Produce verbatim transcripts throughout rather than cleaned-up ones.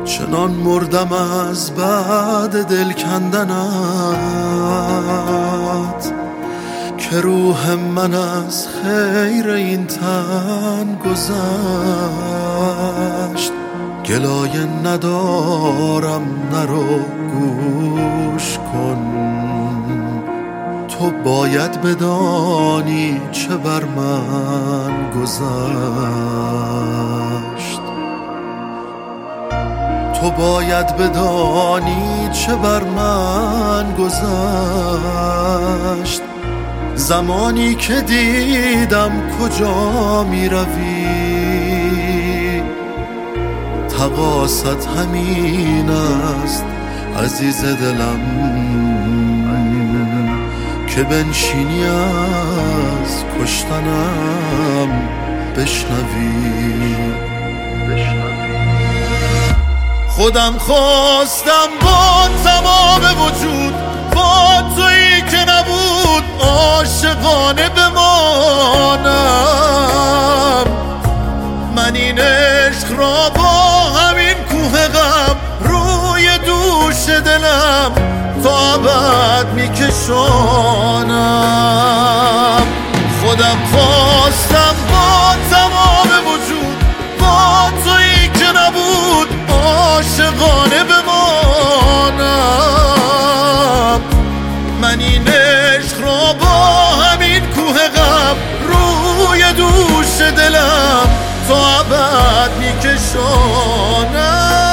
چنان مردم از بعد دل کندنت که روح من از خیر این تن گذشت. گلایه ندارم نرو گوش کن، تو باید بدانی چه بر من گذشت. تو باید بدانی چه بر من گذشت. زمانی که دیدم کجا می روی، تقاصت همین است عزیز دلم که بنشینی از کشتنم بشنوی. خودم خواستم با تمام وجود با تویی که نبود عاشقانه بمانم. من این عشق را با همین کوه غم روی دوش دلم تا ابد میکشانم. خودم خواستم با تمام وجود با تویی که نبود عاشقانه بمانم. من این عشق را با همین کوه غم روی دوش دلم تا ابد میکشانم.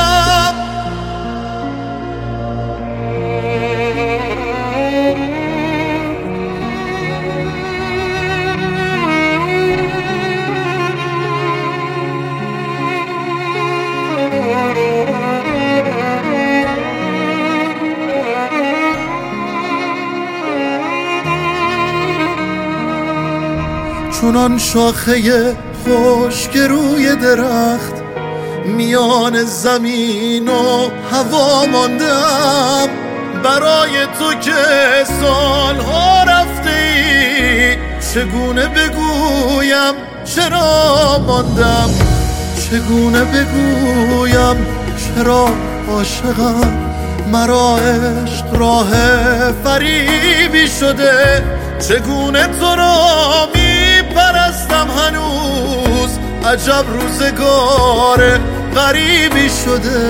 چونان شاخه خشک روی درخت میان زمین و هوا ماندم. برای تو که سالها رفته ای چگونه بگویم چرا ماندم. چگونه بگویم چرا عاشقم. مرا عشق راه فریبی شده. چگونه تو را می پرستم هنوز عجب روزگار غریبی شده.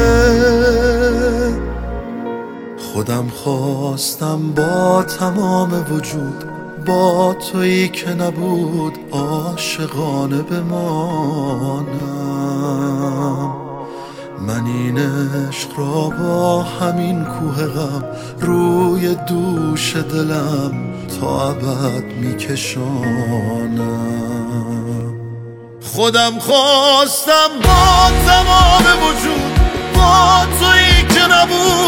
خودم خواستم با تمام وجود با تویی که نبود عاشقانه بمانم. من این عشق را با همین کوه غم روی دوش دلم تا ابد میکشانم. خودم خواستم با تمام وجود با تویی که نبود